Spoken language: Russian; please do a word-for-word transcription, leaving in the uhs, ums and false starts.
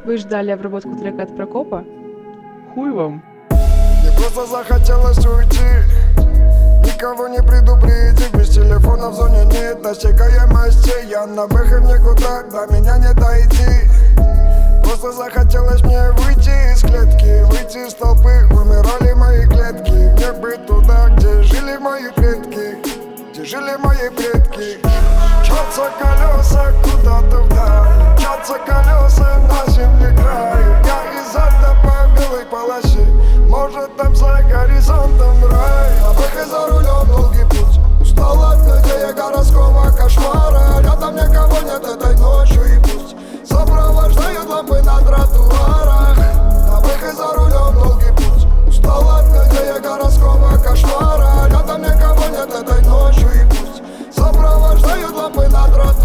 Вы ждали обработку трека от Прокопа? Хуй вам. Мне просто захотелось уйти, никого не предупредить. Без телефона в зоне нет досягаемости. Я на выход никуда, до меня не дойти. Просто захотелось мне выйти из клетки, выйти из толпы. Умирали мои клетки. Мне бы туда, где жили мои предки, где жили мои предки. Мчатся колеса куда-то вдаль, мчатся колеса на земле край. Я из ада по белой полосе, может там за горизонтом рай. А выход за рулем долгий путь, устал от людей городского кошмара. Рядом никого нет этой ночью и пусть сопровождают лампы на тротуарах. А выход за рулем долгий путь, устал от людей городского кошмара. Рядом никого нет этой ночью и пусть сопровождают лампы на тротуарах.